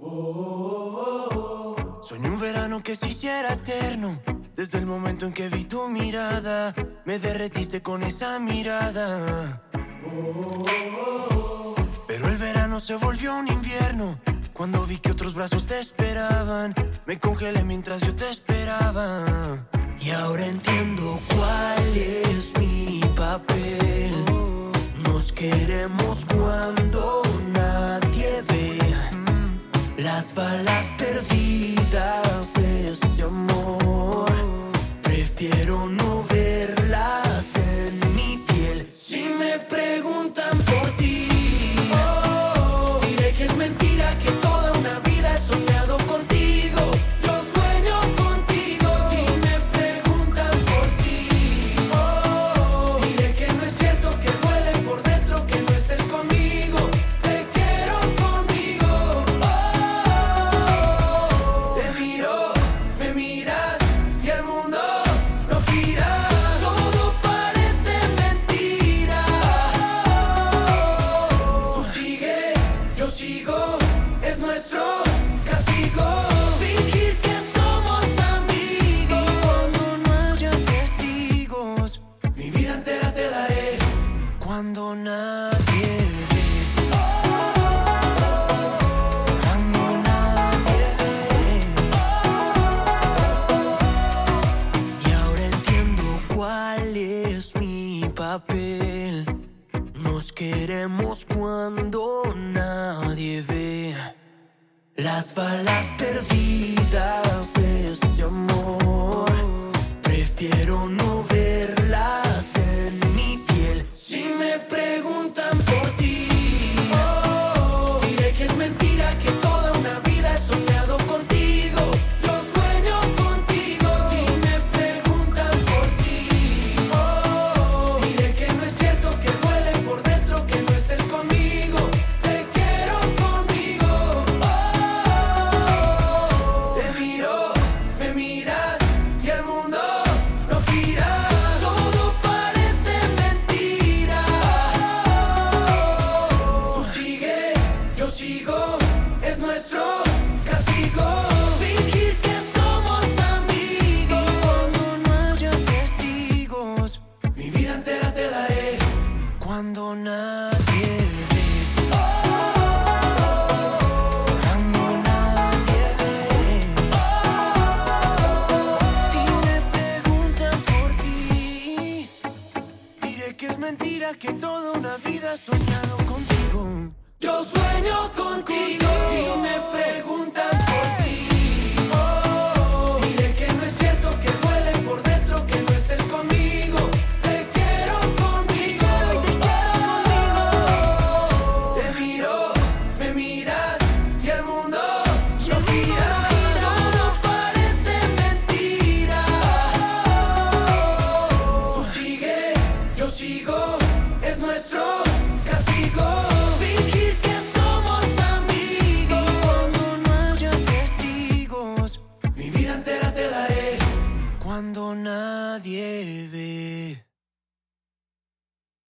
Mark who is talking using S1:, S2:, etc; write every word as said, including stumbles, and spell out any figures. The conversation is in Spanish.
S1: Soñé un verano que se hiciera eterno. Desde el momento en que vi tu mirada, me derretiste con esa mirada. Pero el verano se volvió un invierno. Cuando vi que otros brazos te esperaban, me congelé mientras yo te esperaba. Y ahora entiendo cuál es mi papel. Nos queremos cuando nadie ve las balas perdidas de este amor. Prefiero no verlas en mi piel. Si me preguntan por ti, oh, diré que es mentira, que toda una vida he soñado contigo. Yo sueño contigo. Si me preguntan por ti, oh, diré que no es cierto, que duele por dentro que no estés conmigo. Te quiero conmigo. Oh, te miro, me miras y el mundo no gira. Todo parece mentira. Tú sigue, yo sigo, es nuestro castigo. Fingir que somos amigos. Y cuando no haya testigos, mi vida entera te daré. Cuando nadie ve, cuando nadie ve. Y ahora entiendo cuál es mi papel. Nos queremos cuando nadie ve las balas perdidas de este amor. Prefiero no